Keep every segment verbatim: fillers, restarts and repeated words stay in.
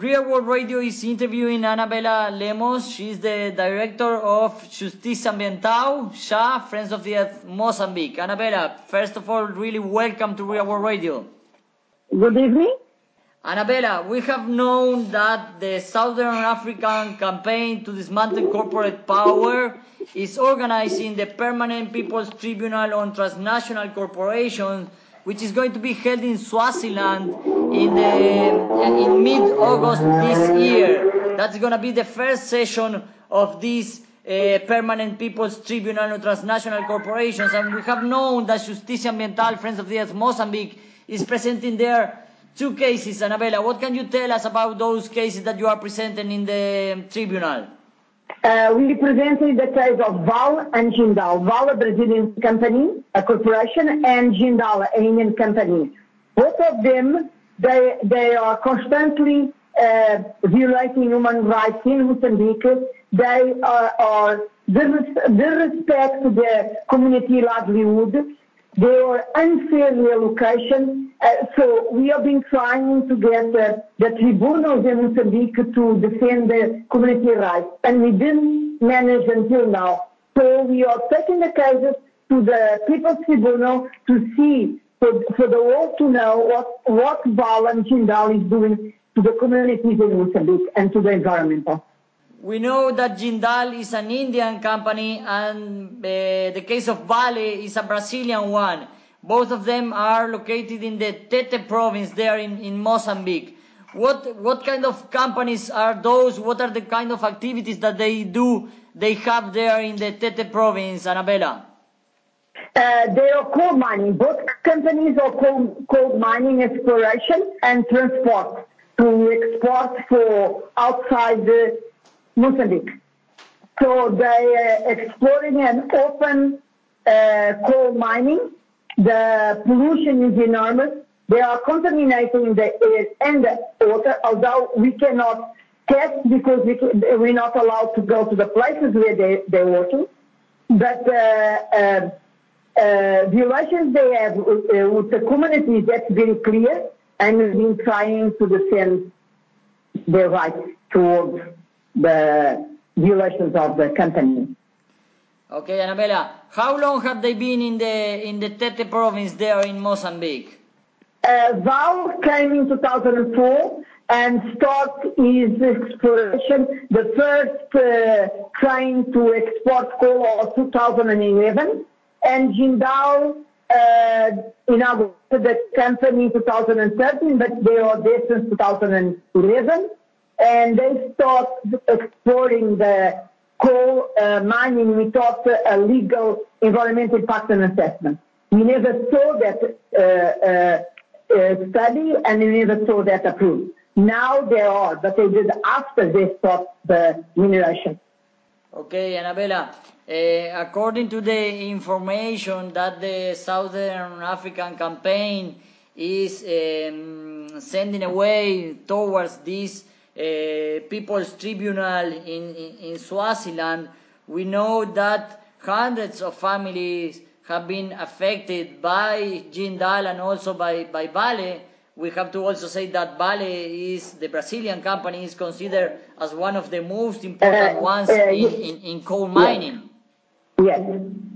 Real World Radio is interviewing Anabela Lemos. She's the director of Justicia Ambiental, S H A, Friends of the Earth, Mozambique. Anabela, first of all, really welcome to Real World Radio. Good evening. Anabela, we have known that the Southern African Campaign to Dismantle Corporate Power is organizing the Permanent People's Tribunal on Transnational Corporations, which is going to be held in Swaziland in the in mid-August this year. That's going to be the first session of this uh, Permanent People's Tribunal on Transnational Corporations, and we have known that Justicia Ambiental, Friends of the Earth, Mozambique, is presenting there two cases. Anabela, what can you tell us about those cases that you are presenting in the tribunal? Uh, we presented the case of Vale and Jindal. Vale, a Brazilian company, a corporation, and Jindal, an Indian company. Both of them, they they are constantly uh, violating human rights in Mozambique. They are, are disrespect the community livelihood. They are unfair reallocation. Uh, so we have been trying to get the, the tribunals in Mozambique to defend the community rights, and we didn't manage until now. So we are taking the cases to the People's Tribunal to see, for, for the world to know what, what Vale and Jindal is doing to the communities in Mozambique and to the environmental. We know that Jindal is an Indian company and uh, the case of Vale is a Brazilian one. Both of them are located in the Tete province there in, in Mozambique. What what kind of companies are those? What are the kind of activities that they do, they have there in the Tete province, Anabela? Uh, they are coal mining. Both companies are coal, coal mining, exploration and transport to export for outside the Mozambique. So they are exploring and open uh, coal mining. The pollution is enormous. They are contaminating the air and the water, although we cannot test because we can, we're not allowed to go to the places where they, they're working. But uh, uh, uh, violations they have with, uh, with the communities, that's very clear, and we've been trying to defend their rights towards the violations of the company. Okay, Anabela, how long have they been in the in the Tete province there in Mozambique? Uh, Vale came in two thousand four and started his exploration. The first uh, trying to export coal was two thousand eleven, and Jindal uh, inaugurated the company in two thousand thirteen, but they are there since two thousand eleven, and they started exploring the coal uh, mining without a legal environmental impact and assessment. We never saw that uh, uh, uh, study, and we never saw that approved. Now there are, but they did after they stopped the mineration. Okay, Anabela, uh, according to the information that the Southern African Campaign is um, sending away towards this Uh, People's Tribunal in, in, in Swaziland, we know that hundreds of families have been affected by Jindal and also by, by Vale. We have to also say that Vale is, the Brazilian company, is considered as one of the most important uh, ones uh, in, in, in coal mining. Yes. yes.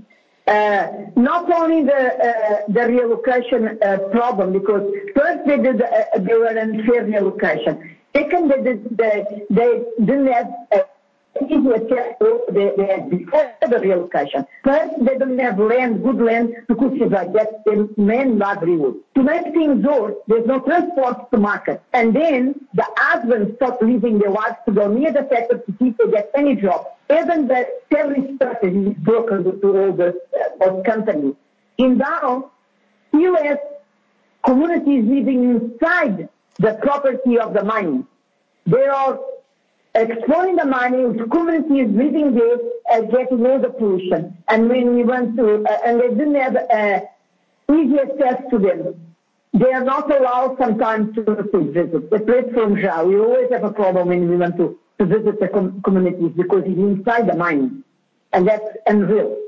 Uh, not only the uh, the reallocation uh, problem, because first they did uh, they were unfair reallocation. Second, they did, they, they didn't have uh, easy access to they, they had before the reallocation. First, they didn't have land, good land to cultivate. That's the main livelihood. To make things worse, there's no transport to market. And then the husbands start leaving their wives to go near the factory to see if they get any job. Even the service strategy is broken to all the uh, companies. In Down, U S communities living inside the property of the mining. They are exploring the mining, the communities living there and getting all the pollution. And when we went to, uh, and they didn't have uh, easy access to them. They are not allowed sometimes to, to visit. The place from Ja, we always have a problem when we want to, to visit the com- communities because it's inside the mining. And that's unreal.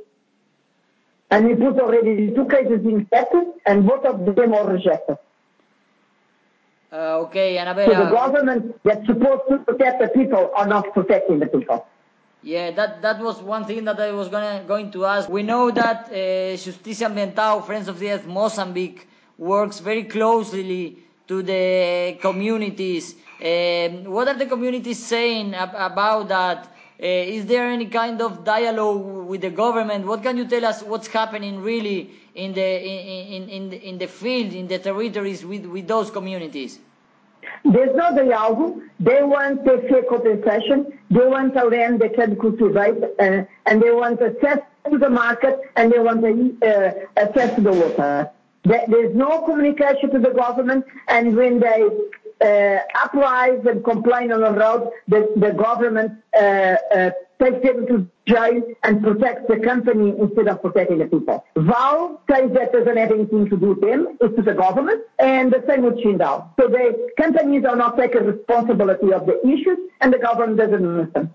And we put already two cases in Texas, and both of them are rejected. Uh, okay, So the Annabella. government that's supposed to protect the people are not protecting the people. Yeah, that, that was one thing that I was gonna, going to ask. We know that uh, Justicia Ambiental, Friends of the Earth Mozambique, works very closely to the communities. Um, what are the communities saying ab- about that? Uh, is there any kind of dialogue with the government? What can you tell us what's happening really in the, in, in, in, the, in the field, in the territories with, with those communities? There's no dialogue. They want a fair compensation. They want a land they can cultivate, uh, and they want access to the market, and they want uh, access to the water. There's no communication to the government, and when they uh, uprise and complain on the road, the, the government uh, uh, takes them to jail and protects the company instead of protecting the people. Val says that doesn't have anything to do with them, it's to the government, and the same with Shindal. So the companies are not taking responsibility of the issues, and the government doesn't listen.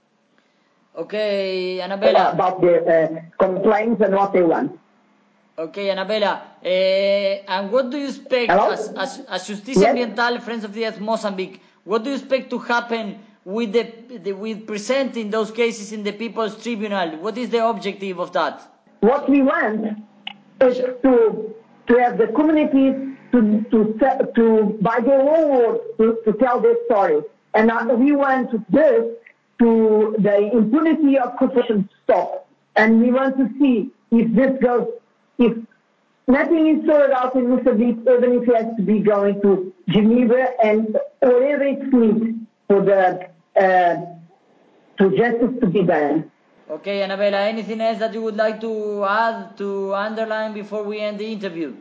Okay, Annabella. About the uh, complaints and what they want. Okay, Annabella. Uh, and what do you expect Hello? as, as, as Justicia Yes? Ambiental, Friends of the Earth Mozambique, what do you expect to happen with the, the with presenting those cases in the People's Tribunal? What is the objective of that? What we want is to to have the communities to to to by their own words to, to tell their stories, and uh, we want this to the impunity of corruption to stop, and we want to see if this goes if nothing is sorted out in Mozambique, even if it has to be going to Geneva and whatever it needs for the uh, to justice to be done. Okay, Annabella, anything else that you would like to add, to underline before we end the interview?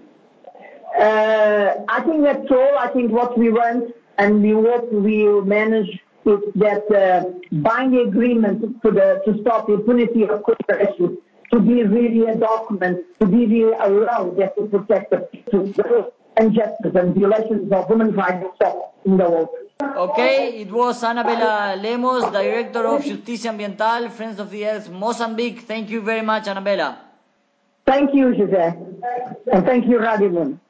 Uh, I think that's all. I think what we want and we hope we will manage is that uh, binding agreement to, the, to stop the impunity of corporations to be really a document, to be really a law that will protect the people and justice and violations of human rights stop in the world. Okay, it was Annabella Lemos, Director of Justicia Ambiental, Friends of the Earth, Mozambique. Thank you very much, Annabella. Thank you, Jose. And thank you, Radio Moon.